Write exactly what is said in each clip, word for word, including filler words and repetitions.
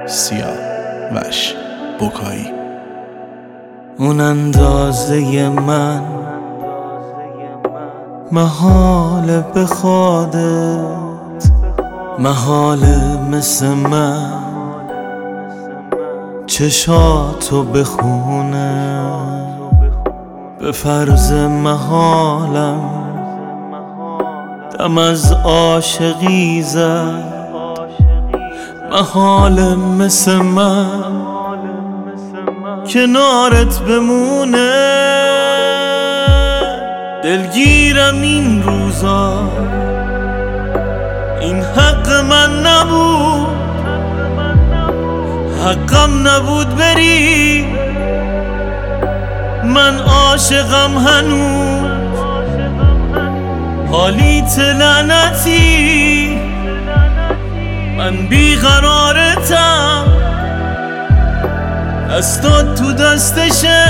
سیاوش بوکایی. اون اندازه من محاله به خودت، محاله مثل من چشاتو بخونه. به فرض محالم دم از عاشقی زد، محاله مثل من کنارت بمونه. دلگیرم این روزا، این حق من نبود، حقم نبود بری. من عاشقم هنوز، حالیت لعنتی. من بیقرارتم، دستات تو دستشه.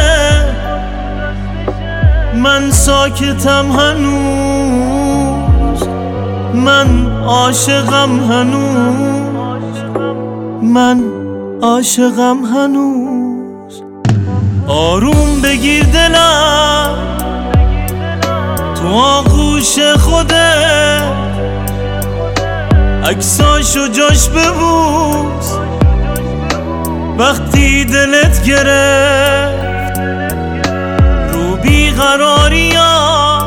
من ساکتم هنوز، من عاشقم هنوز، من عاشقم هنوز. آروم بگیر دلم تو آغوش خودت، عکساشو جاش ببوس وقتی دلت گرفت رو بیقراریات.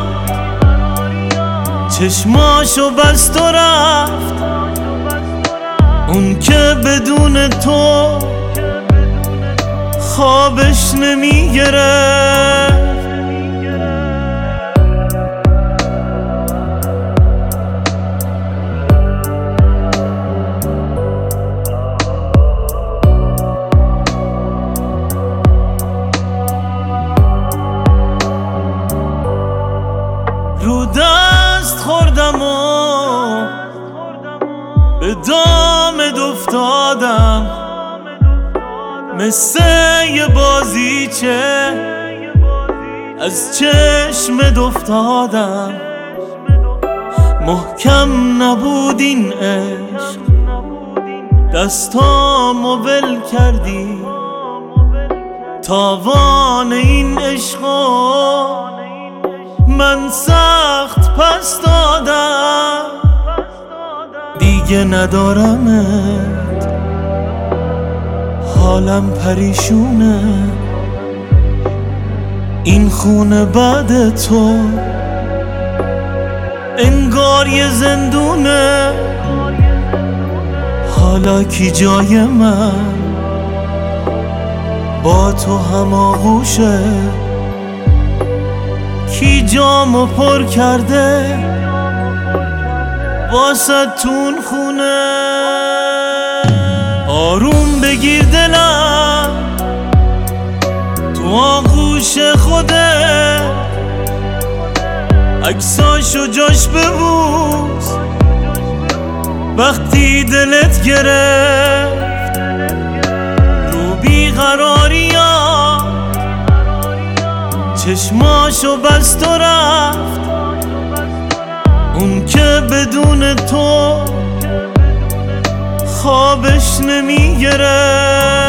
چشماشو بست و رفت اون که بدون تو خوابش نمی گرفت. رو دست خوردم و به دامت افتادم، مثل یه بازیچه از چشمت افتادم. محکم نبود این عشق، دستامو ول کردی. تاوان این عشقو من سخت پس دادم. دیگه ندارمت، حالم پریشونه. این خونه بعد تو انگار یه زندونه. حالا کی جای من با تو هماغوشه؟ کی جامو پر کرده واسه تون خونه؟ آروم بگیر دلم تو آغوش خودت، عکساشو جاش ببوس وقتی دلت گرفت رو بیقراریات. چشماشو بست و رفت اون که بدون تو خوابش نمی گرفت.